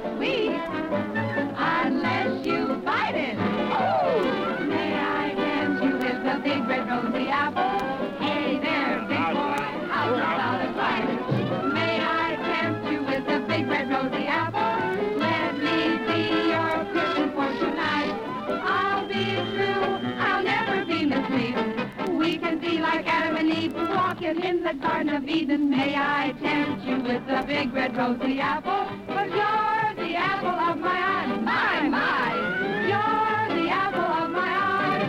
sweet unless you bite it. Ooh! May I tempt you with the big red rosy apple? Hey there, big boy, how about a bite? May I tempt you with the big red rosy apple? Let me be your Christian for tonight. I'll be true, I'll never be misleading. We can be like Adam and Eve, walking in the Garden of Eden. May I tempt you with the big red rosy apple? 'Cause you're the apple of my eye. My, you're the apple of my eye.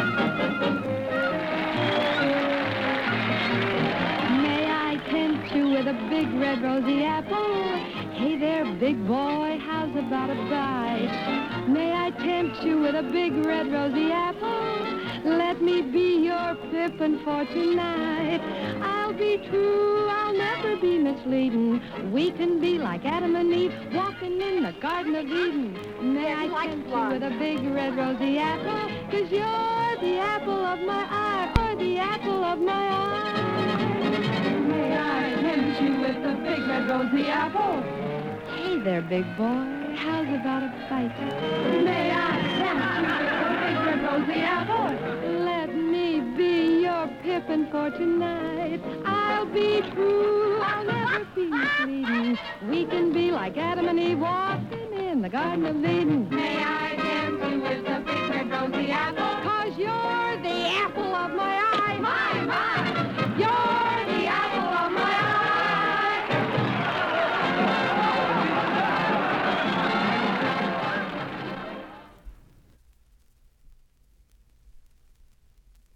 May I tempt you with a big red rosy apple? Hey there, big boy, how's about a bite? May I tempt you with a big red rosy apple? Let me be your pippin for tonight. I'll be true, I'll never be misleading. We can be like Adam and Eve, walking in the Garden of Eden. May I tempt you with a big red rosy apple? 'Cause you're the apple of my eye, or the apple of my eye. May I tempt you with a big red rosy apple? Hey there, big boy, how's about a bite? May I tempt you with a big red rosy apple? Let me be your pippin for tonight. I'll be true, I'll never be misleading. We can be like Adam and Eve, walking in the Garden of Eden. May I tempt you with a big red rosy apple? 'Cause you're